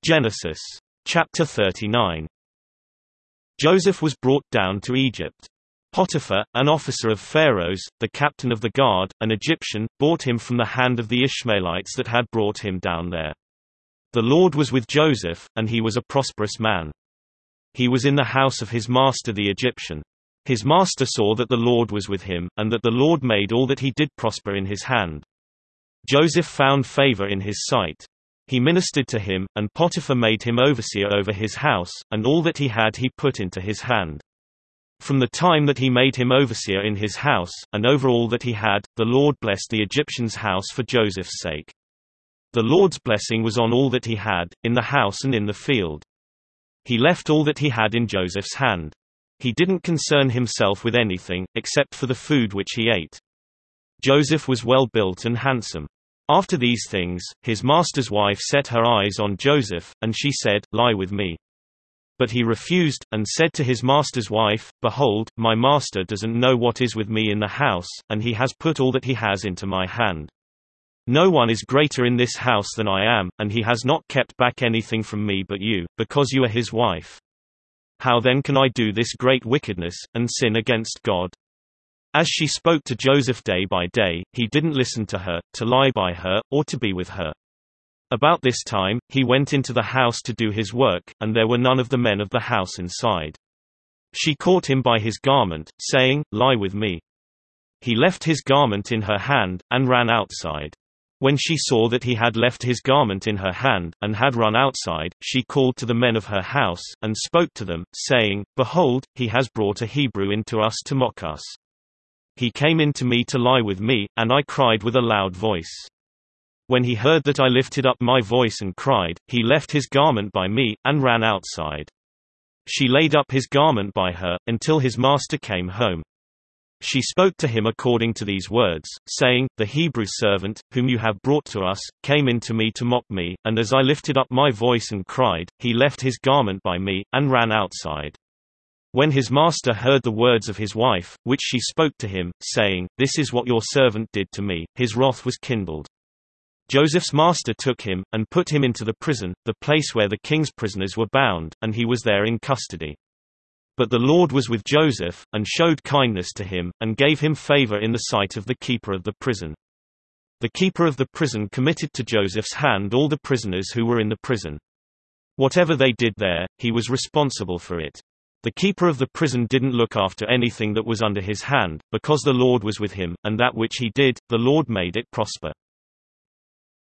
Genesis. Chapter 39. Joseph was brought down to Egypt. Potiphar, an officer of Pharaoh's, the captain of the guard, an Egyptian, bought him from the hand of the Ishmaelites that had brought him down there. The Lord was with Joseph, and he was a prosperous man. He was in the house of his master the Egyptian. His master saw that the Lord was with him, and that the Lord made all that he did prosper in his hand. Joseph found favor in his sight. He ministered to him, and Potiphar made him overseer over his house, and all that he had he put into his hand. From the time that he made him overseer in his house, and over all that he had, the Lord blessed the Egyptian's house for Joseph's sake. The Lord's blessing was on all that he had, in the house and in the field. He left all that he had in Joseph's hand. He didn't concern himself with anything, except for the food which he ate. Joseph was well built and handsome. After these things, his master's wife set her eyes on Joseph, and she said, "Lie with me." But he refused, and said to his master's wife, "Behold, my master doesn't know what is with me in the house, and he has put all that he has into my hand. No one is greater in this house than I am, and he has not kept back anything from me but you, because you are his wife. How then can I do this great wickedness, and sin against God?" As she spoke to Joseph day by day, he didn't listen to her, to lie by her, or to be with her. About this time, he went into the house to do his work, and there were none of the men of the house inside. She caught him by his garment, saying, "Lie with me." He left his garment in her hand, and ran outside. When she saw that he had left his garment in her hand, and had run outside, she called to the men of her house, and spoke to them, saying, "Behold, he has brought a Hebrew into us to mock us. He came in to me to lie with me, and I cried with a loud voice. When he heard that I lifted up my voice and cried, he left his garment by me, and ran outside. She laid up his garment by her, until his master came home. She spoke to him according to these words, saying, "The Hebrew servant, whom you have brought to us, came in to me to mock me, and as I lifted up my voice and cried, he left his garment by me, and ran outside." When his master heard the words of his wife, which she spoke to him, saying, "This is what your servant did to me," his wrath was kindled. Joseph's master took him, and put him into the prison, the place where the king's prisoners were bound, and he was there in custody. But the Lord was with Joseph, and showed kindness to him, and gave him favor in the sight of the keeper of the prison. The keeper of the prison committed to Joseph's hand all the prisoners who were in the prison. Whatever they did there, he was responsible for it. The keeper of the prison didn't look after anything that was under his hand, because the Lord was with him, and that which he did, the Lord made it prosper.